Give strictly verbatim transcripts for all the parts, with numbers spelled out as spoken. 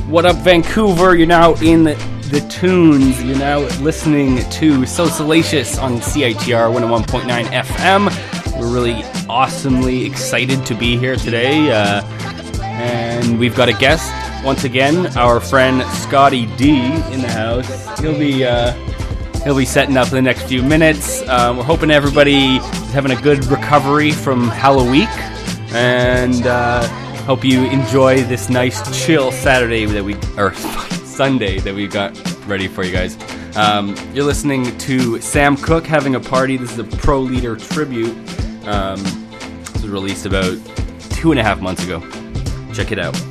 What up, Vancouver? You're now in the, the tunes. You're now listening to So Salacious on C I T R one oh one point nine F M. We're really awesomely excited to be here today. Uh, and we've got a guest, once again, our friend Scotty D in the house. He'll be uh, he'll be setting up in the next few minutes. Um, we're hoping everybody is having a good recovery from Halloween. And uh, hope you enjoy this nice chill Saturday that we, or Sunday that we got ready for you guys. Um, you're listening to Sam Cooke Having a Party. This is a Pro Leader tribute. Um, this was released about two and a half months ago. Check it out.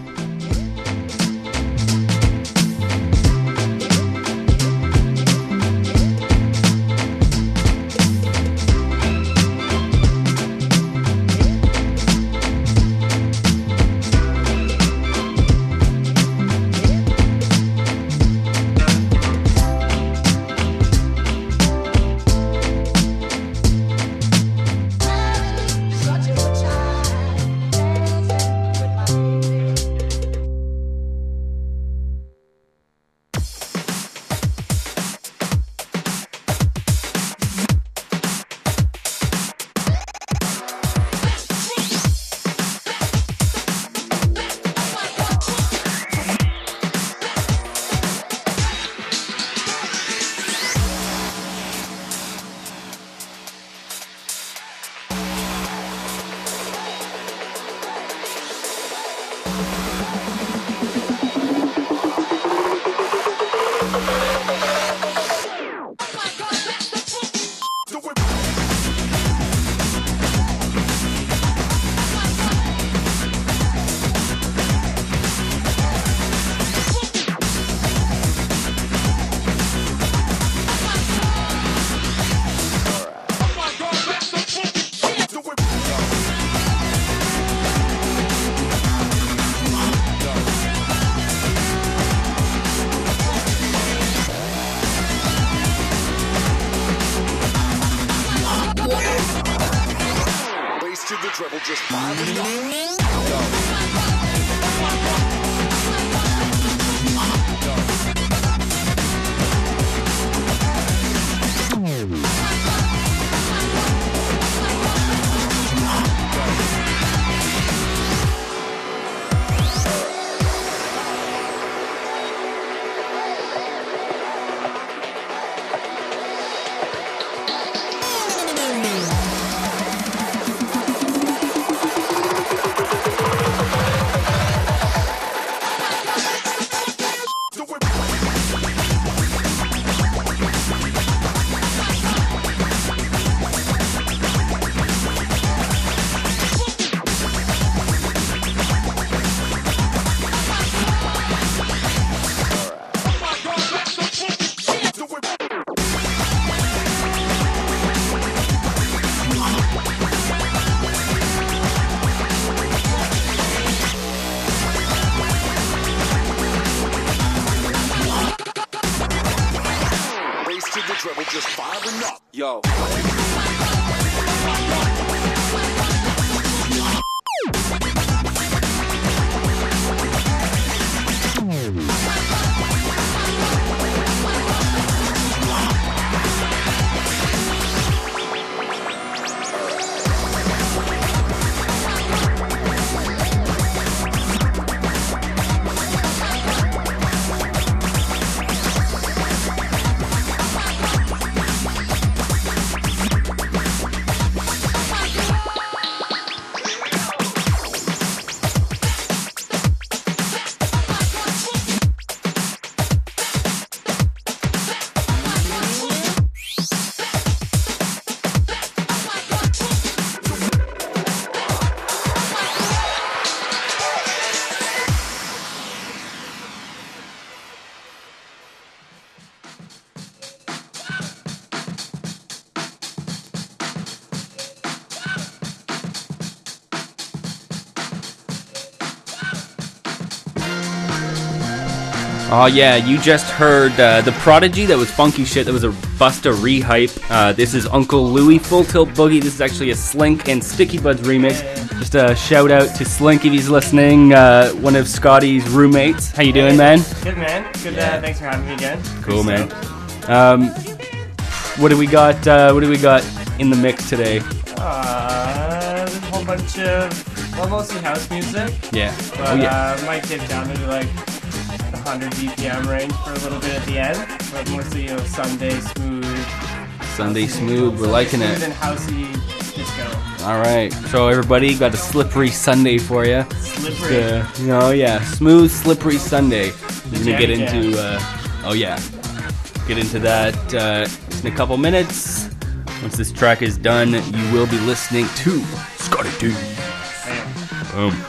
Oh yeah, you just heard uh, The Prodigy. That was funky shit. That was a Busta rehype. Uh, this is Uncle Louie, Full Tilt Boogie. This is actually a Slink and Sticky Buds remix. Just a shout out to Slink if he's listening, uh, one of Scotty's roommates. How you doing, man? Good, man. Good. Uh, thanks for having me again. Cool, man. Um, what do we got? Uh, what do we got in the mix today? Uh, there's a whole bunch of, well, mostly house music. Yeah. But Oh yeah. uh, might dip down into like the one hundred B P M range for a little bit at the end. But mostly, you know, Sunday smooth. Sunday smooth. We're liking smooth it. and housey disco. All right. So everybody got a slippery Sunday for you. Slippery. Uh, oh yeah, smooth, slippery Sunday. We're gonna get Jam into. Uh, oh yeah, get into that uh, in a couple minutes. Once this track is done, you will be listening to Scotty D. Damn. Boom.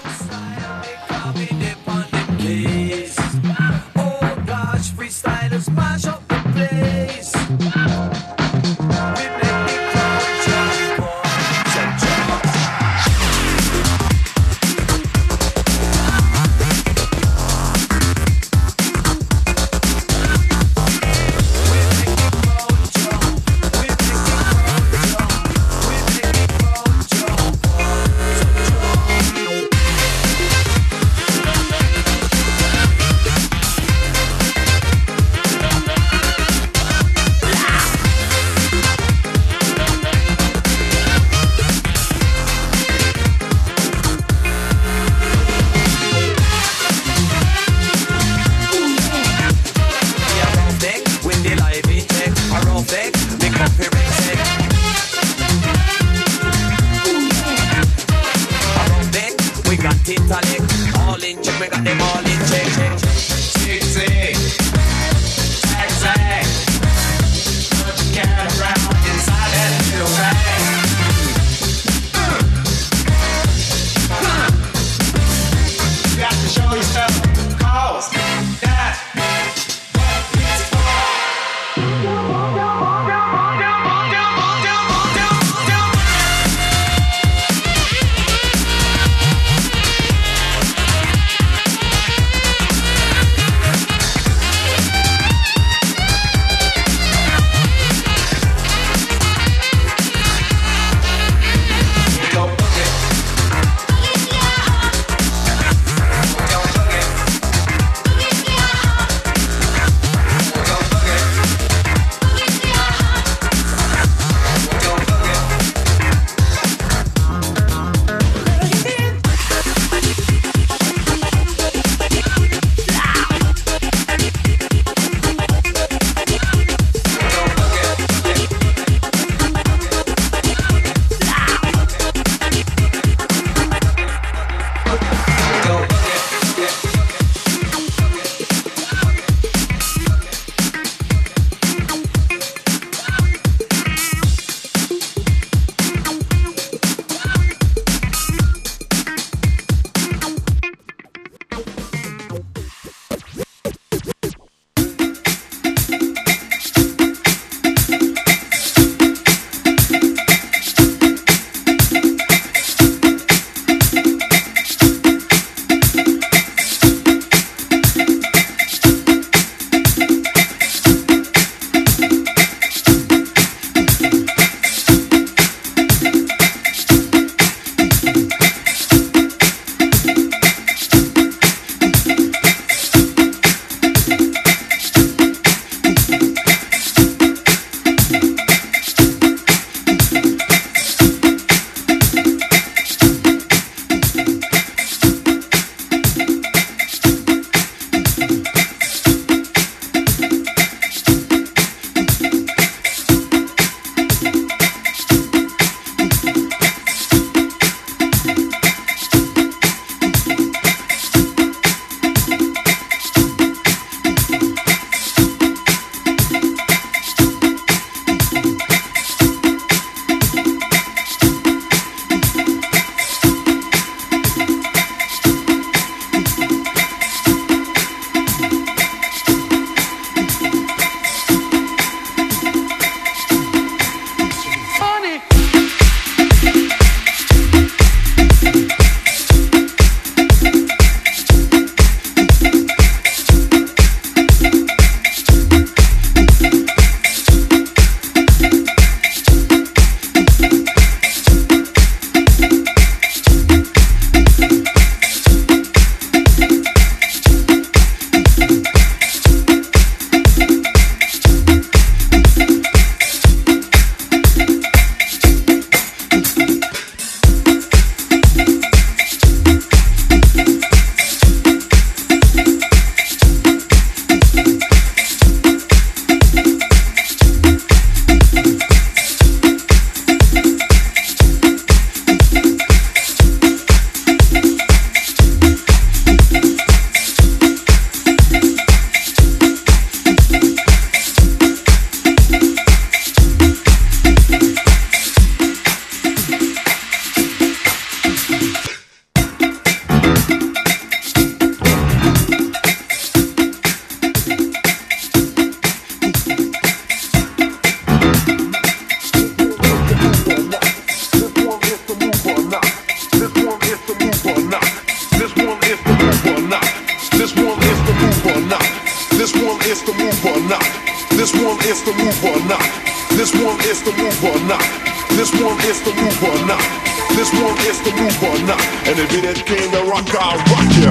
is the move or not. This one is the move or not. This one is the move or not. This one is the move or not. And if it came to rock, I'll rock ya.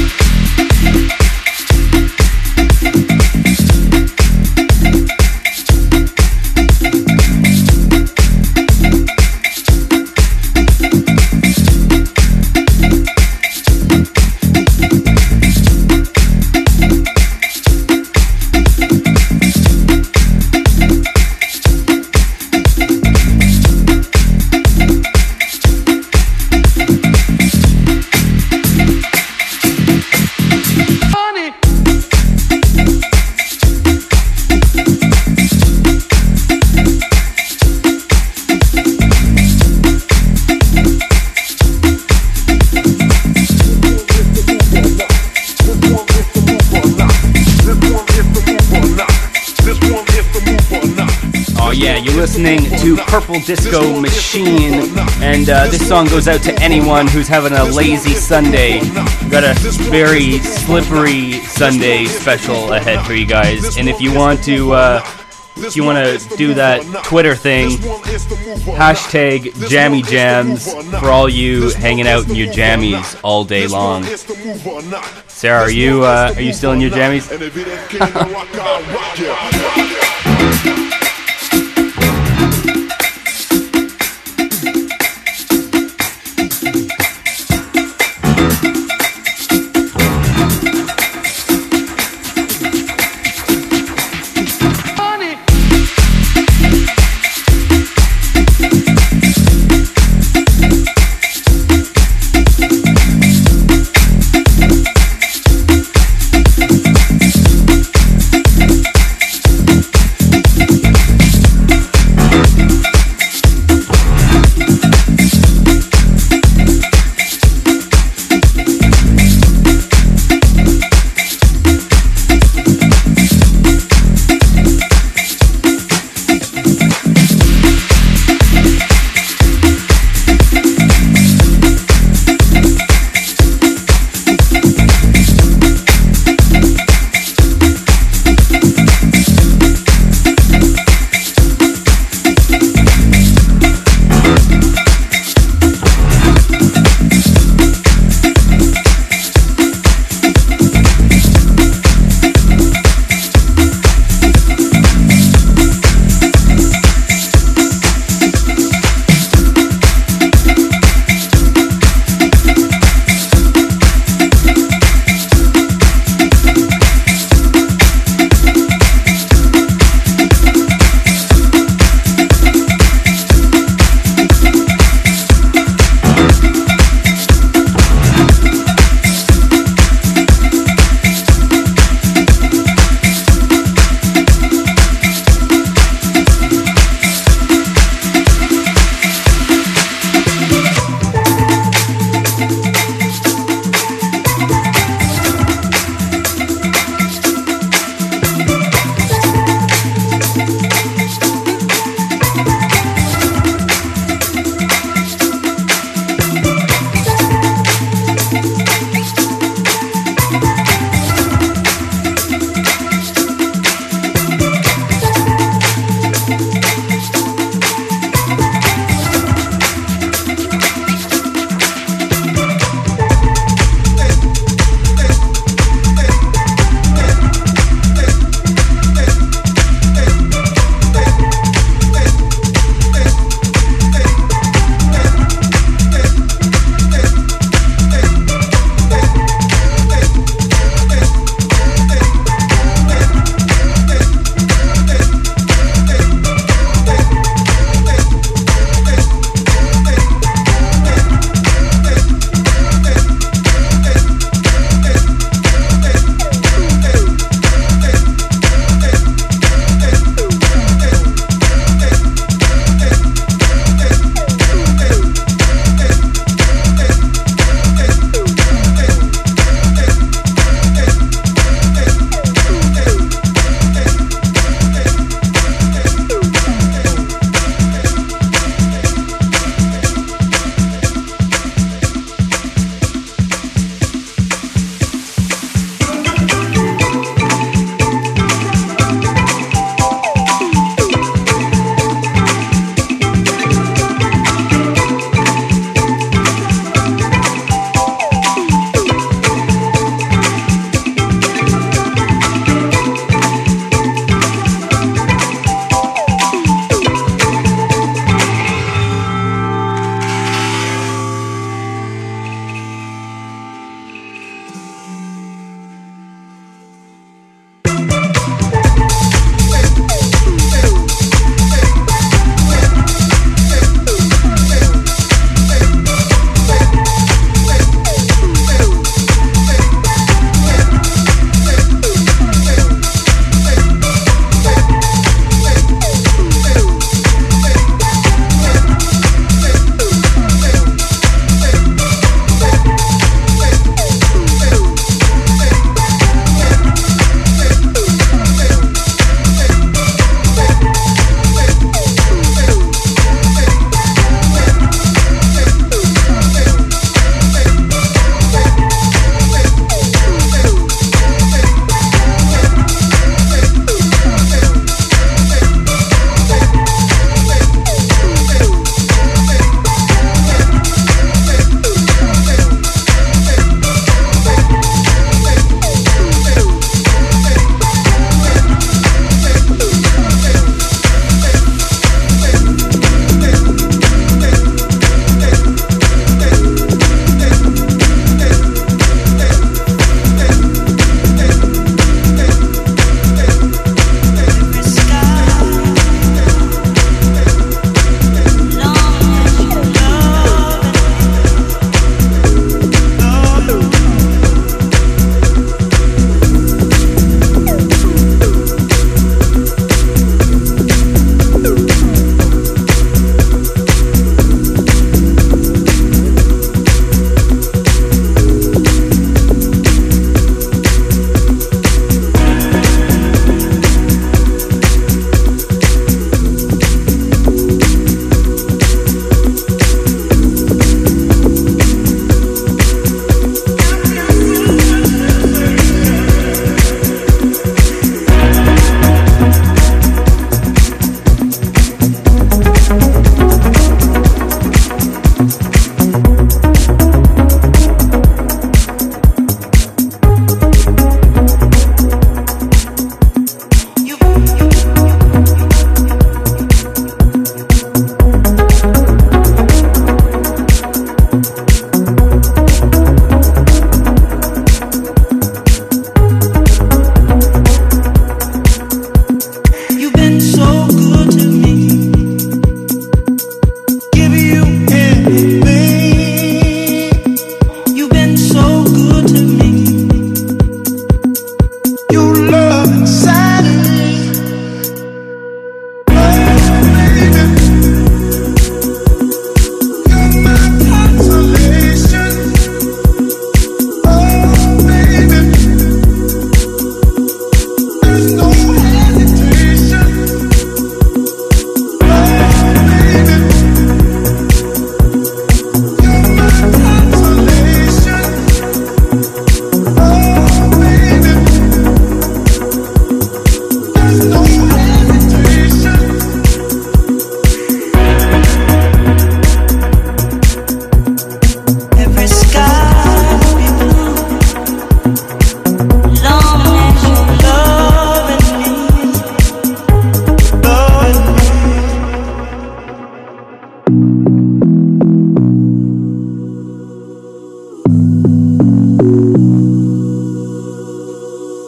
Listening to Purple Disco Machine, and uh, this song goes out to anyone who's having a lazy Sunday. We've got a very slippery Sunday special ahead for you guys, and if you want to uh, if you want to do that Twitter thing, hashtag Jammy Jams for all you hanging out in your jammies all day long. Sarah, are you uh, are you still in your jammies?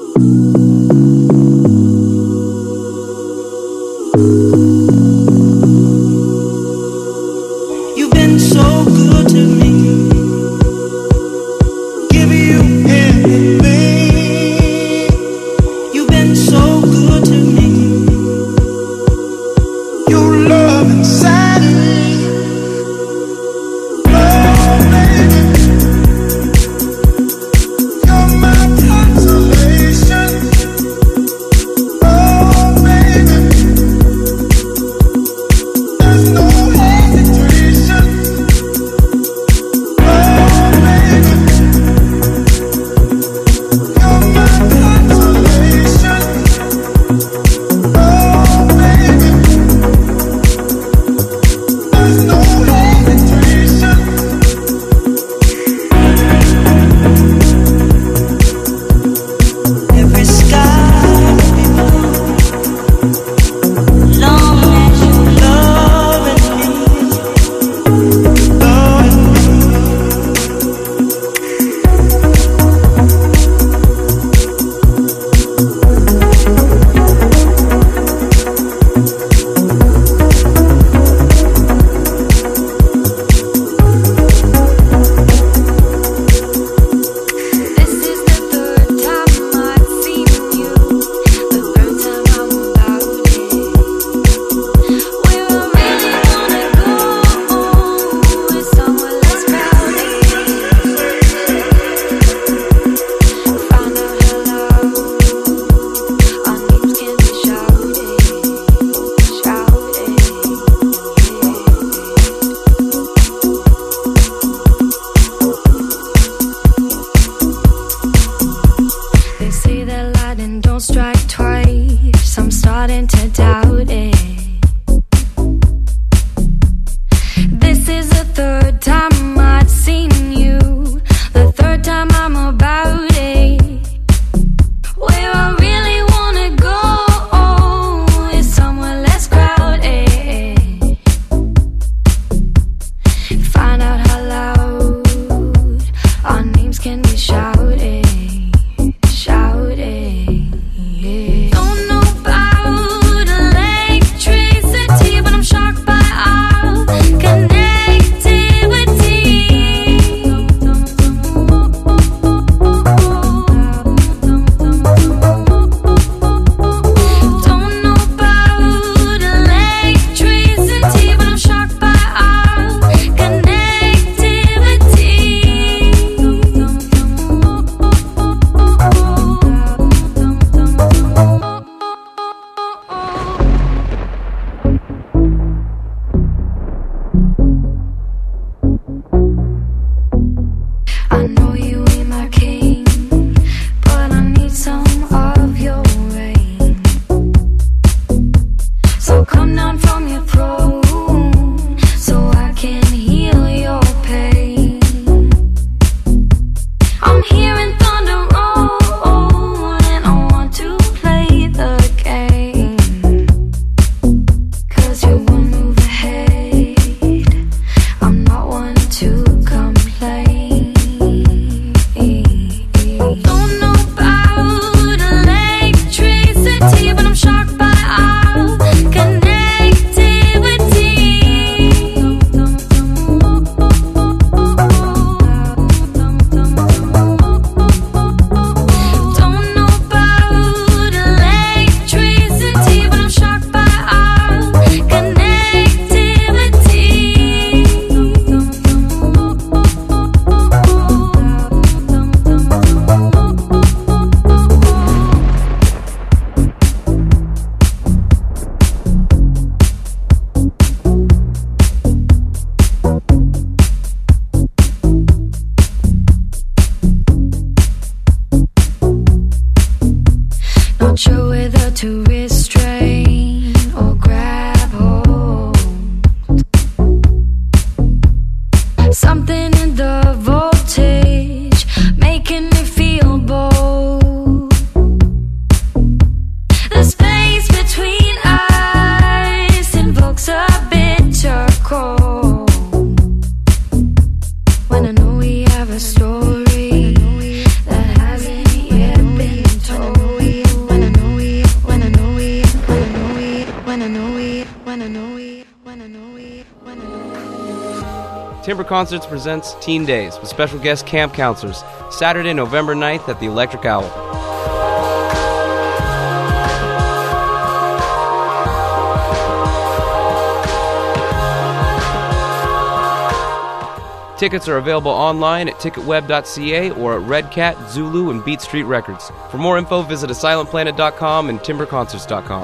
When I know we have a story that hasn't yet been told. Timber Concerts presents Teen Days with special guest camp counselors, Saturday, November ninth at the Electric Owl. Tickets are available online at ticket web dot c a or at Red Cat, Zulu, and Beat Street Records. For more info, visit asylum planet dot com and timber concerts dot com.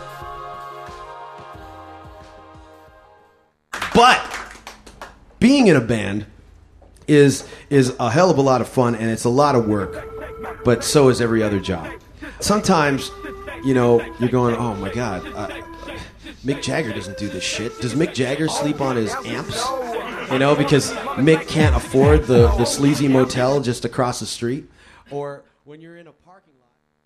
But being in a band is is a hell of a lot of fun, and it's a lot of work, but so is every other job. Sometimes, you know, you're going, oh my God, uh, Mick Jagger doesn't do this shit. Does Mick Jagger sleep on his amps? You know, because Mick can't afford the, the sleazy motel just across the street. Or when you're in a parking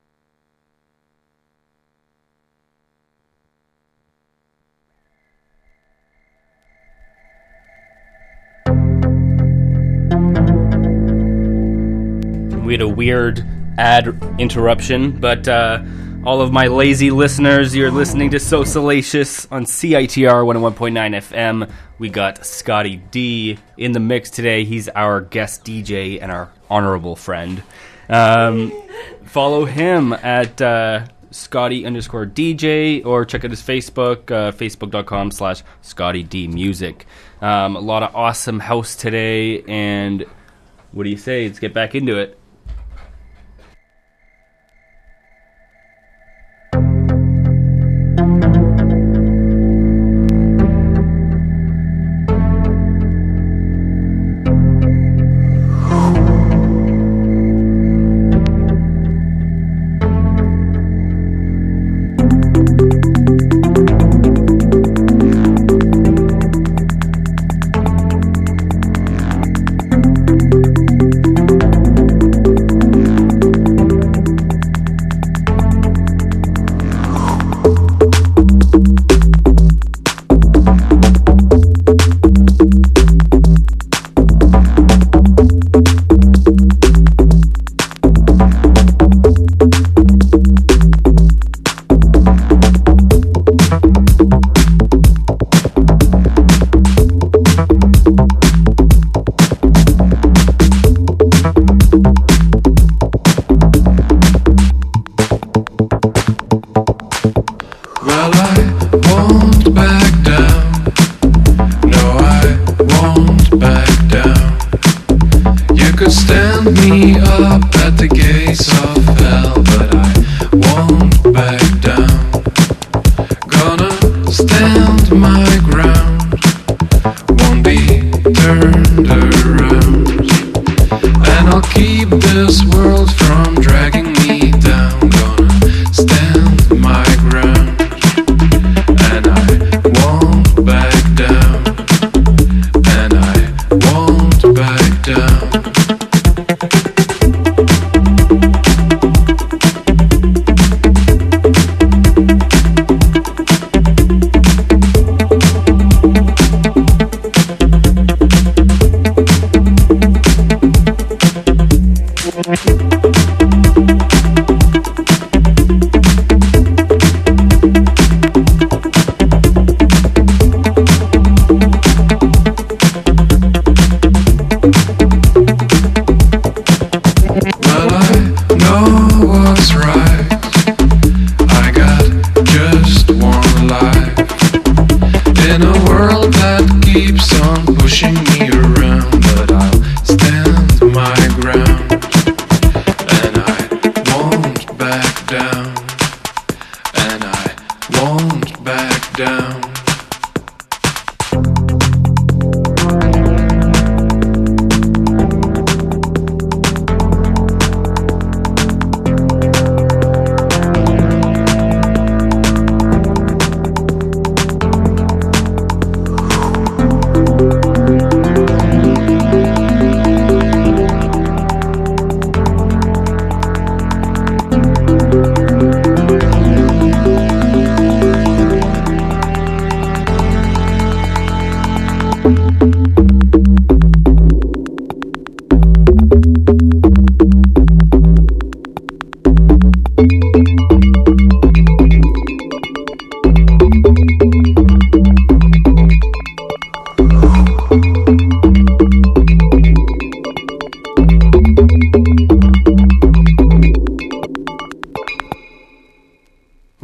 lot. We had a weird ad interruption, but uh, all of my lazy listeners, you're listening to So Salacious on C I T R one oh one point nine F M. We got Scotty D in the mix today. He's our guest D J and our honorable friend. Um, follow him at uh, Scotty underscore D J or check out his Facebook, uh, facebook.com slash Scotty D Music. Um, a lot of awesome house today, and what do you say? Let's get back into it.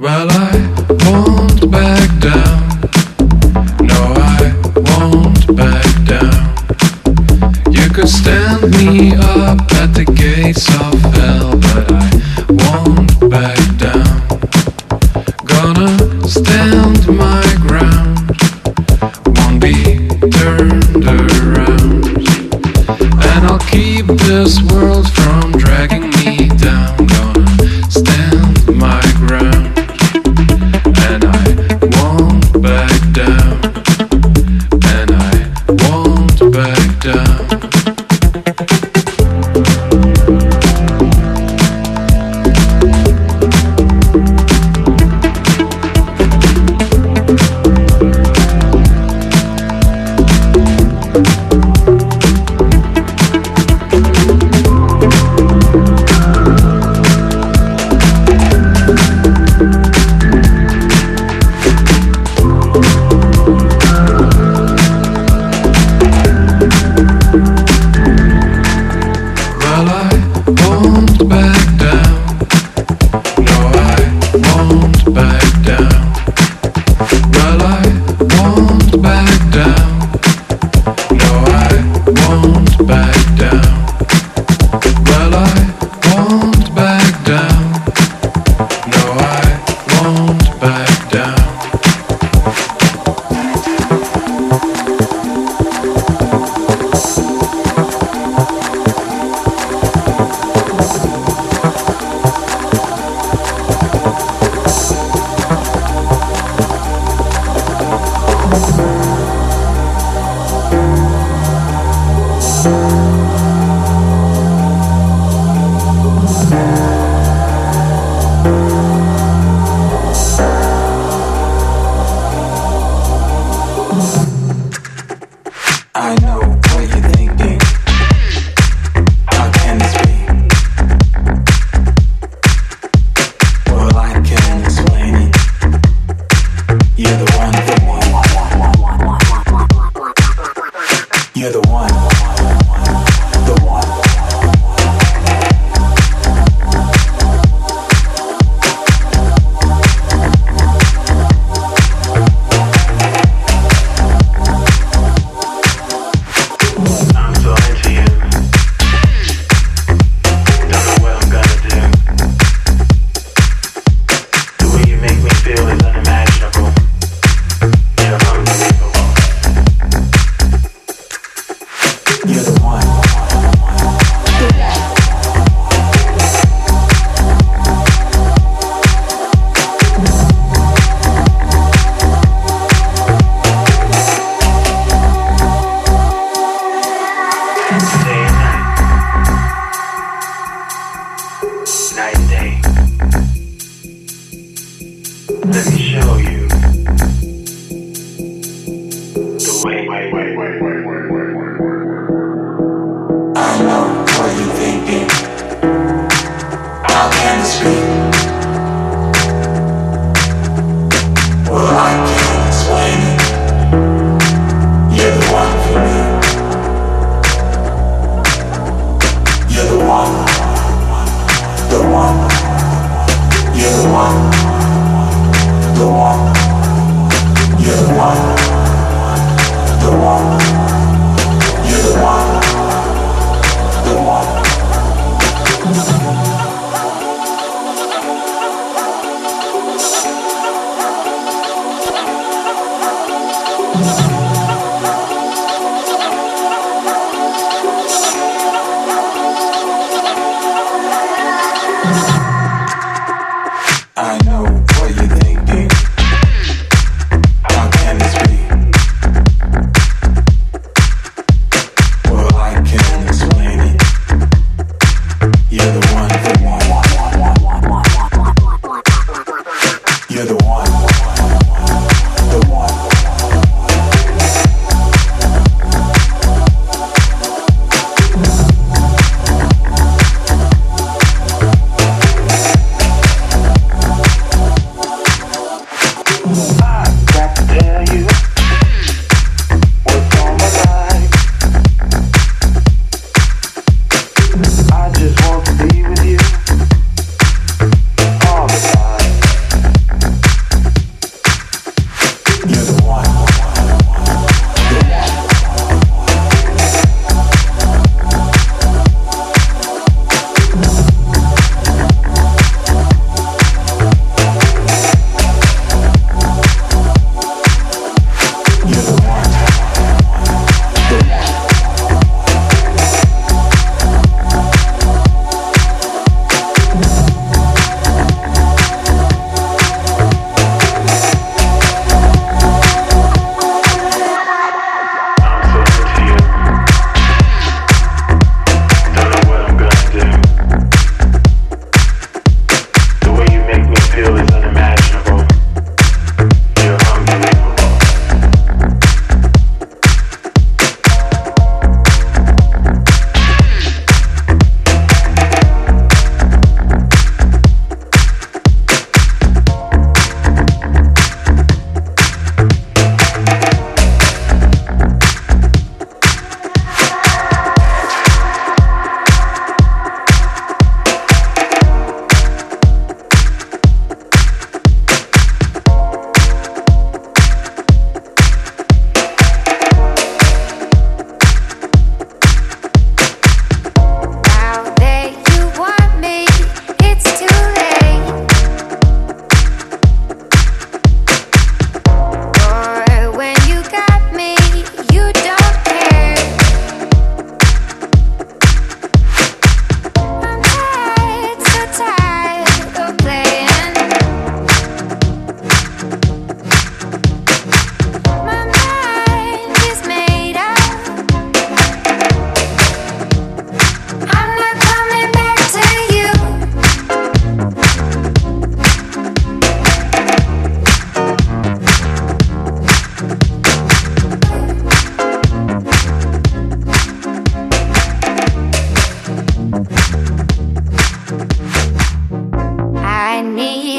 Well, I won't back down. No, I won't back down. You could stand me up at the gates of hell, but I won't back down. Gonna stand my ground, won't be turned around. And I'll keep this world from dragging me down. Gonna stand my ground. And I won't back down. And I won't back down.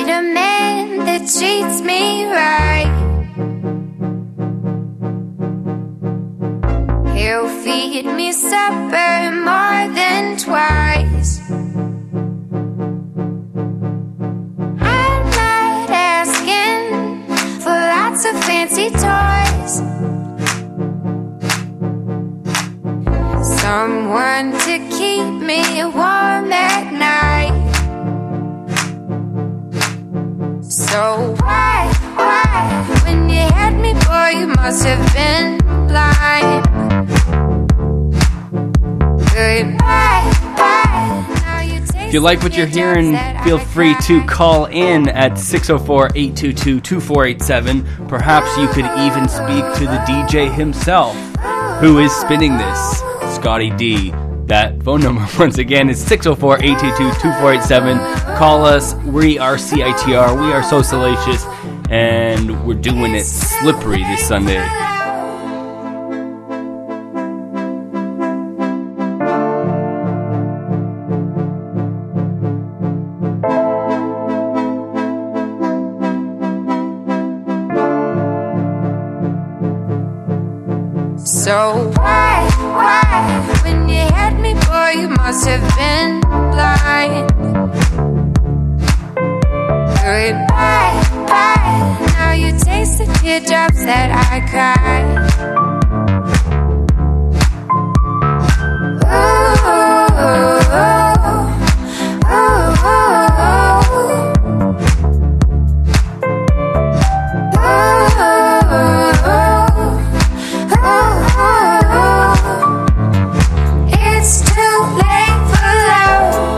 need a man that treats me right. He'll feed me supper more than twice. I'm not asking for lots of fancy toys. Someone to keep me warm at night. So why, why, when you had me, boy, you must have been blind. Goodbye, bye. Now you taste If you like what you're hearing, feel free to call in at six oh four, eight two two, two four eight seven. Perhaps you could even speak to the D J himself, who is spinning this, Scotty D. That phone number, once again, is six oh four, eight two two, two four eight seven. Call us. We are C I T R. We are so salacious. And we're doing it slippery this Sunday. So why, why, when you had me, boy, you must have been blind. Goodbye, bye. Now you taste the teardrops that I cried. Ooh, ooh, ooh, it's too late for love.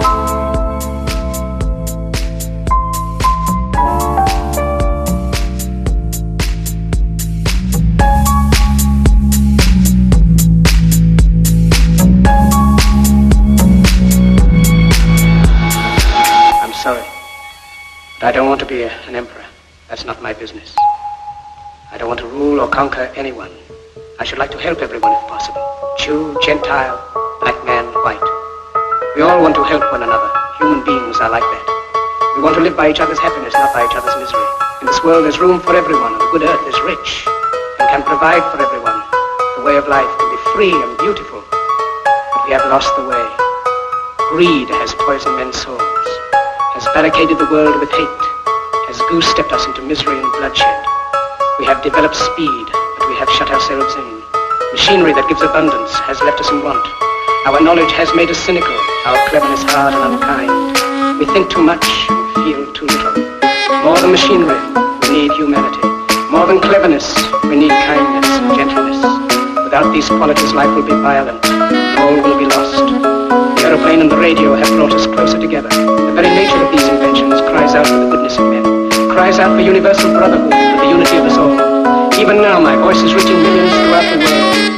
I'm sorry, but I don't want to be a, an emperor. That's not my business. I don't want to rule or conquer anyone. I should like to help everyone if possible. Jew, Gentile, black man, white. We all want to help one another. Human beings are like that. We want to live by each other's happiness, not by each other's misery. In this world there's room for everyone, and the good earth is rich and can provide for everyone. The way of life can be free and beautiful, but we have lost the way. Greed has poisoned men's souls, has barricaded the world with hate, has goose-stepped us into misery and bloodshed. We have developed speed, but we have shut ourselves in. Machinery that gives abundance has left us in want. Our knowledge has made us cynical, our cleverness hard and unkind. We think too much and feel too little. More than machinery, we need humanity. More than cleverness, we need kindness and gentleness. Without these qualities, life will be violent, and all will be lost. The aeroplane and the radio have brought us closer together. The very nature of these inventions cries out for the goodness in men, cries out for universal brotherhood, for the unity of us all. Even now, my voice is reaching millions throughout the world.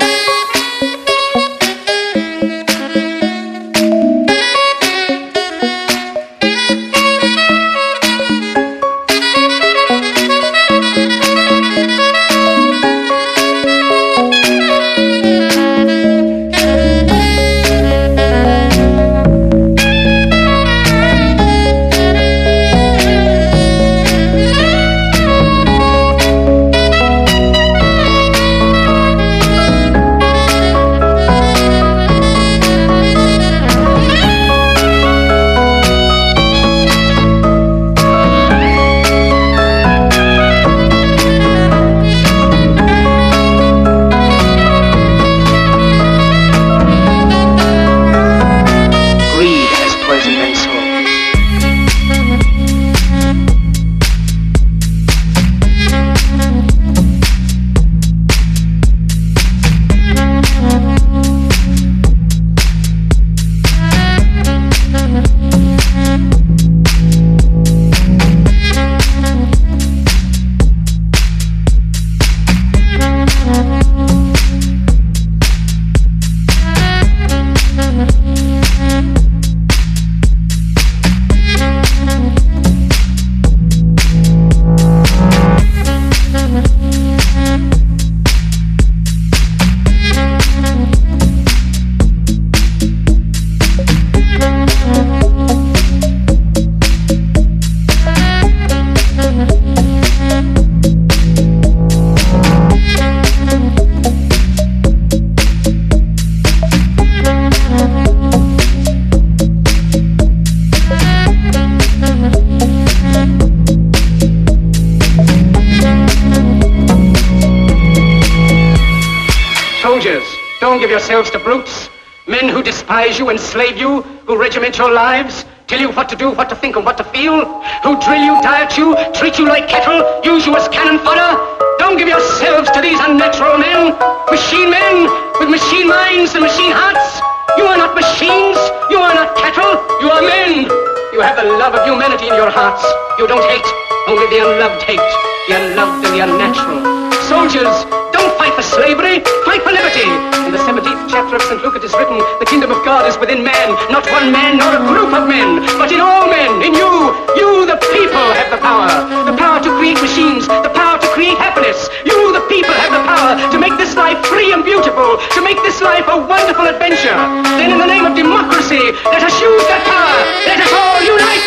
Don't give yourselves to brutes. Men who despise you, enslave you, who regiment your lives, tell you what to do, what to think, and what to feel, who drill you, diet you, treat you like cattle, use you as cannon fodder. Don't give yourselves to these unnatural men, machine men with machine minds and machine hearts. You are not machines, you are not cattle, you are men. You have the love of humanity in your hearts. You don't hate, only the unloved hate, the unloved and the unnatural. Soldiers, don't fight for slavery, fight for liberty. In the seventeenth chapter of Saint Luke it is written, the kingdom of God is within man, not one man nor a group of men, but in all men, in you. You, the people, have the power. The power to create machines, the power to create happiness. You, the people, have the power to make this life free and beautiful, to make this life a wonderful adventure. Then in the name of democracy, let us use that power. Let us all unite.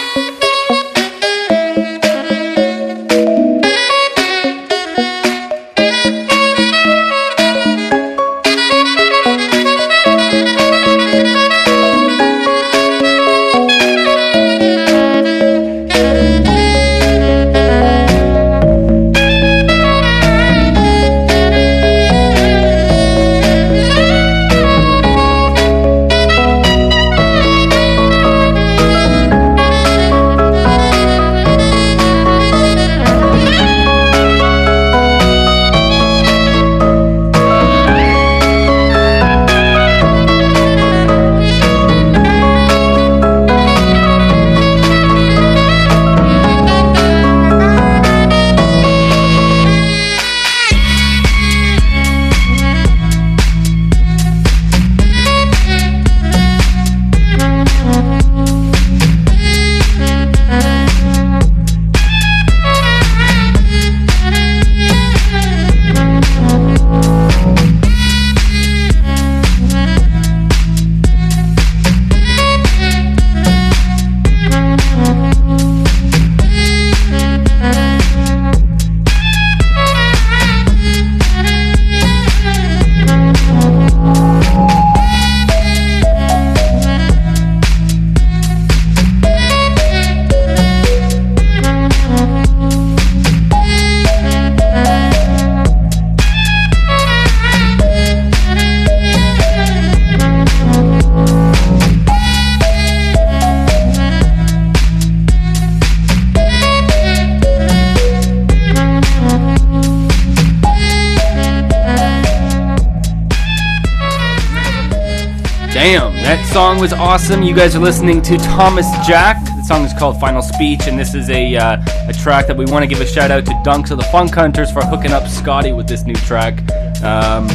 Damn, that song was awesome. You guys are listening to Thomas Jack. The song is called Final Speech, and this is a uh, a track that we want to give a shout out to Dunks of the Funk Hunters for hooking up Scotty with this new track. Um,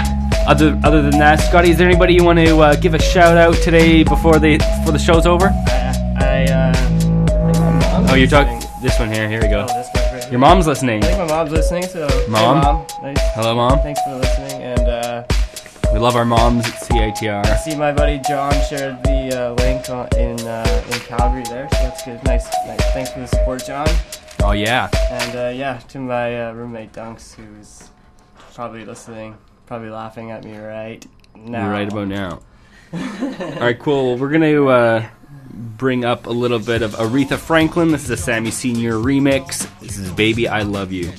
other other than that, Scotty, is there anybody you want to uh, give a shout out today before the before the show's over? I, I uh, think my mom's Oh, you're talking listening. this one here. Here we go. Oh, this one right here. Your mom's listening. I think my mom's listening, so Mom? Hey, Mom. Nice. Hello, Mom. Thanks for listening, and uh, We love our moms at C I T R. I see my buddy John shared the uh, link on, in uh, in Calgary there, so that's good. Nice, nice. Thanks for the support, John. Oh yeah. And uh, yeah, to my uh, roommate Dunks, who's probably listening, probably laughing at me right now. You're right about now. All right, cool. Well, we're gonna uh, bring up a little bit of Aretha Franklin. This is a Sammy Senior remix. This is "Baby I Love You."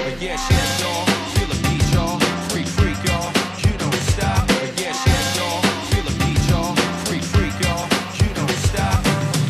Yes, yes, y'all. Feel the beat, y'all. Freak, freak, y'all. You don't stop. Yes, yes, y'all. Feel the beat, y'all. Freak, freak, y'all. You don't stop.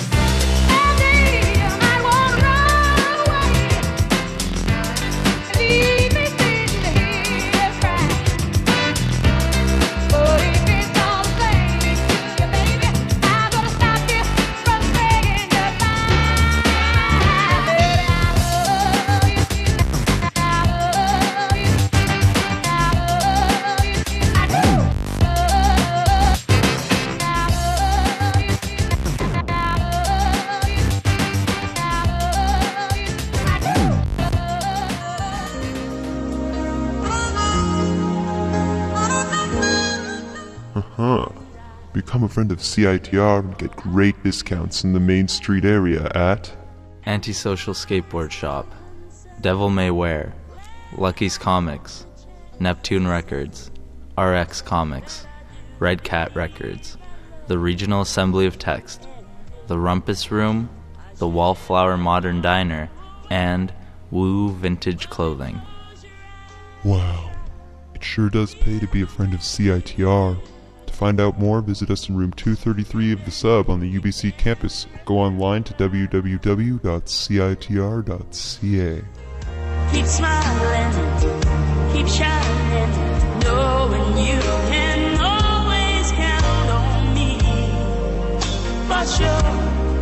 Huh. Become a friend of C I T R and get great discounts in the Main Street area at Antisocial Skateboard Shop, Devil May Wear, Lucky's Comics, Neptune Records, R X Comics, Red Cat Records, the Regional Assembly of Text, the Rumpus Room, the Wallflower Modern Diner, and Woo Vintage Clothing. Wow. It sure does pay to be a friend of C I T R. To find out more, visit us in room two thirty-three of the Sub on the U B C campus. Go online to w w w dot c i t r dot c a. Keep smiling, keep shining, knowing you can always count on me. For sure.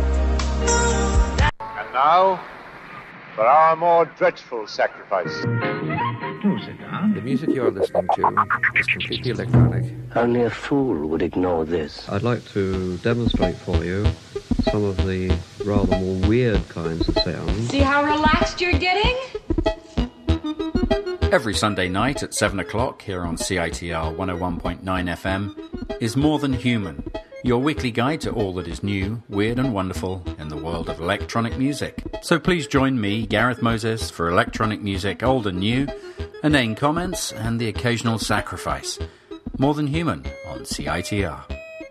And now, for our more dreadful sacrifice. The music you're listening to is completely electronic. Only a fool would ignore this. I'd like to demonstrate for you some of the rather more weird kinds of sounds. See how relaxed you're getting? Every Sunday night at seven o'clock here on C I T R one oh one point nine F M is More Than Human, your weekly guide to all that is new, weird and wonderful in the world of electronic music. So please join me, Gareth Moses, for electronic music old and new, inane comments and the occasional sacrifice. More Than Human on C I T R.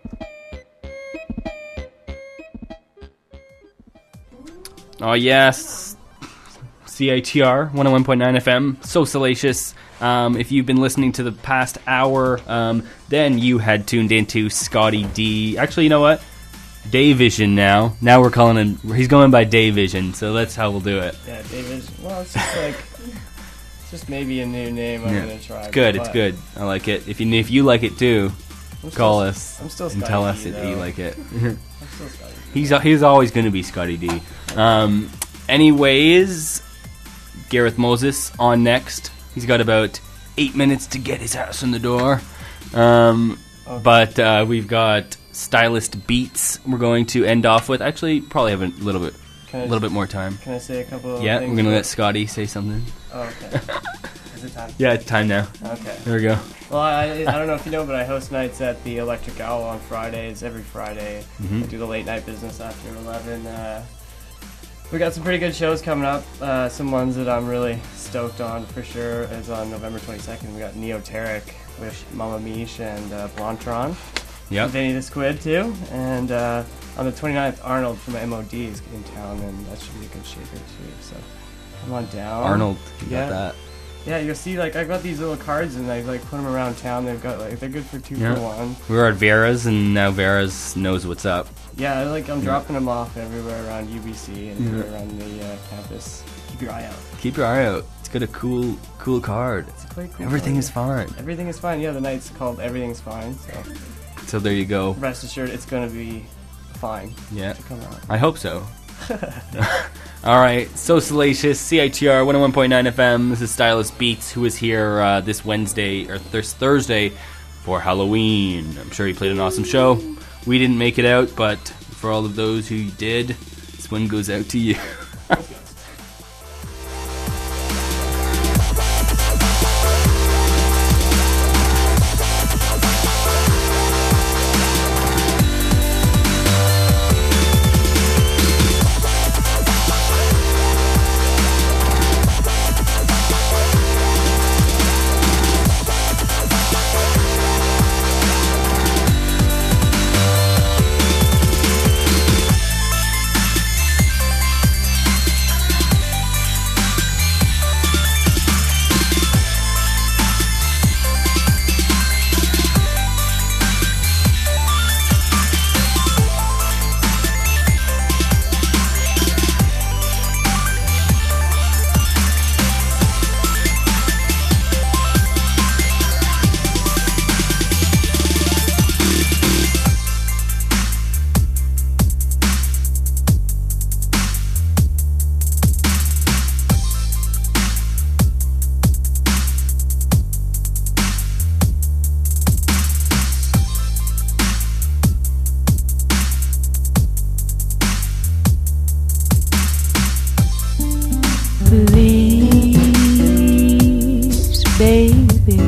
Oh yes, C I T R one oh one point nine F M, so salacious. Um, if you've been listening to the past hour, um, then you had tuned into Scotty D. Actually, you know what? Dayvision now. Now we're calling him, he's going by Dayvision, so that's how we'll do it. Yeah, Dayvision. Well, it's just like, it's just maybe a new name I'm Yeah. going to try. It's good, but it's good. I like it. If you if you like it too, I'm call still- us I'm still and Scotty tell D, us that you though. like it. I'm still Scotty D. He's he's always going to be Scotty D. Um, anyways, Gareth Moses on next. He's got about eight minutes to get his ass in the door. Um, Okay. But uh, we've got Stylist Beats. We're going to end off with. Actually, probably have a little bit, Can a I little just- bit more time. Can I say a couple of Yeah, things? we're gonna let Scotty say something. Oh, okay. Is it time? Yeah, it's time now. Okay. There we go. Well, I, I don't know if you know, but I host nights at the Electric Owl on Fridays, every Friday. Mhm. I do the late night business after eleven. Uh, we got some pretty good shows coming up. Uh, some ones that I'm really stoked on for sure is on November twenty-second. We got Neoteric with Mama Mish and uh, Blantron. Yep. Vinny the Squid too. And uh, on the twenty-ninth, Arnold from M O D is in town, and that should be a good shaker too. So come on down. Arnold, you got yeah. that. Yeah, you'll see. Like I've got these little cards, and I like put them around town. They've got like they're good for two Yeah. for one. We were at Vera's, and now Vera's knows what's up. Yeah, I, like I'm Yeah. dropping them off everywhere around U B C and Yeah. everywhere around the uh, campus. Keep your eye out. Keep your eye out. It's got a cool, cool card. It's a quite cool Everything card. is fine. Everything is fine. Yeah, the night's called Everything's Fine. So So there you go. rest assured, it's gonna be fine. Yeah. To come out. I hope so. All right, so salacious. C I T R one oh one point nine F M. This is Stylist Beats, who is here uh, this Wednesday or this Thursday for Halloween. I'm sure he played an awesome show. We didn't make it out, but for all of those who did, this one goes out to you. baby.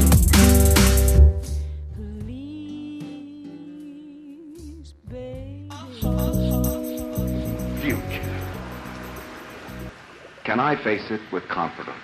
Future. Can I face it with confidence?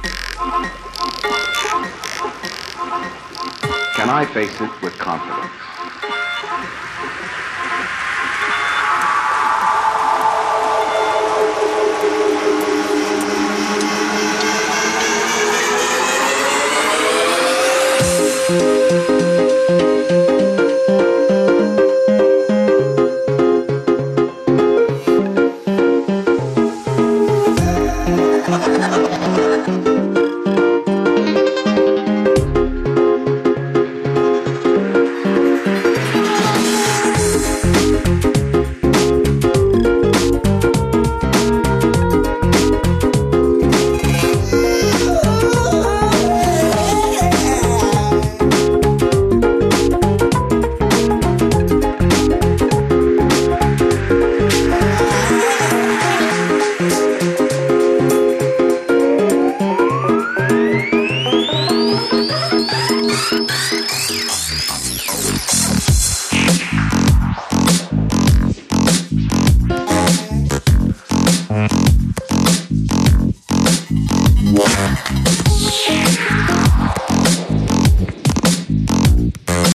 Can I face it with confidence?